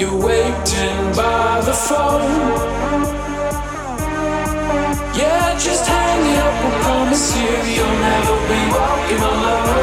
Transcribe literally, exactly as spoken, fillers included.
You're waiting by the phone. Yeah, just hang it up. I promise you, you'll never be walking alone.